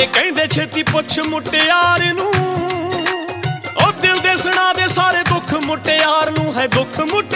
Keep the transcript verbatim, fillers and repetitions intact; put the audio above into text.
ਸਾਰੇ ਕਹਿੰਦੇ ਛੇਤੀ ਪੁੱਛ ਮੁਟਿਆਰ ਨੂੰ, ਉਹ ਦਿਲ ਦੇ ਸੁਣਾ ਦੇ ਸਾਰੇ ਦੁੱਖ ਮੁਟਿਆਰ ਨੂੰ, ਹੈ ਦੁੱਖ ਮੁਟ